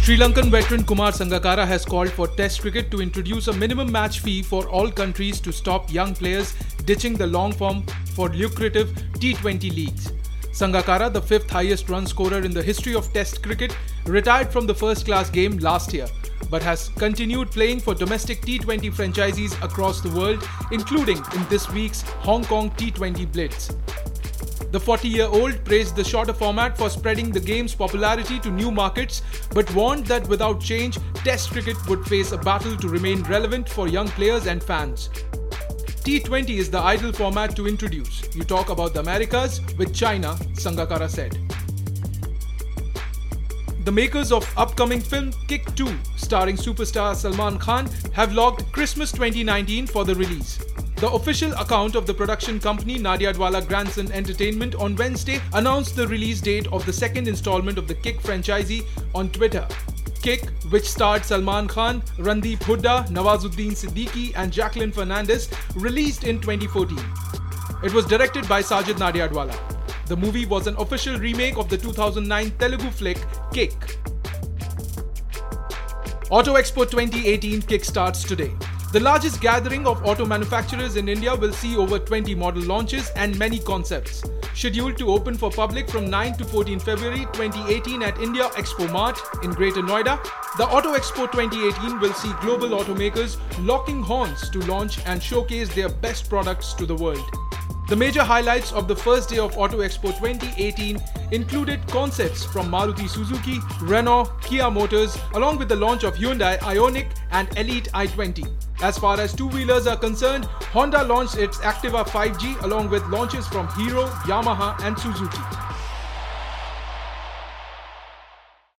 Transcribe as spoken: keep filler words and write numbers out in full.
Sri Lankan veteran Kumar Sangakkara has called for Test cricket to introduce a minimum match fee for all countries to stop young players ditching the long form for lucrative T twenty leagues. Sangakkara, the fifth highest run scorer in the history of Test cricket, retired from the first-class game last year, but has continued playing for domestic T twenty franchisees across the world, including in this week's Hong Kong T twenty Blitz. The forty-year-old praised the shorter format for spreading the game's popularity to new markets, but warned that without change, Test cricket would face a battle to remain relevant for young players and fans. T twenty is the ideal format to introduce. You talk about the Americas with China, Sangakkara said. The makers of upcoming film Kick two, starring superstar Salman Khan, have logged Christmas twenty nineteen for the release. The official account of the production company Nadiadwala Grandson Entertainment on Wednesday announced the release date of the second installment of the Kick franchisee on Twitter. Kick, which starred Salman Khan, Randeep Hooda, Nawazuddin Siddiqui and Jacqueline Fernandez, released in twenty fourteen. It was directed by Sajid Nadiadwala. The movie was an official remake of the two thousand nine Telugu flick Kick. Auto Expo twenty eighteen kick-starts today. The largest gathering of auto manufacturers in India will see over twenty model launches and many concepts. Scheduled to open for public from ninth to fourteenth February twenty eighteen at India Expo Mart in Greater Noida, the Auto Expo twenty eighteen will see global automakers locking horns to launch and showcase their best products to the world. The major highlights of the first day of Auto Expo twenty eighteen included concepts from Maruti Suzuki, Renault, Kia Motors, along with the launch of Hyundai Ioniq and Elite i twenty. As far as two-wheelers are concerned, Honda launched its Activa five G along with launches from Hero, Yamaha and Suzuki.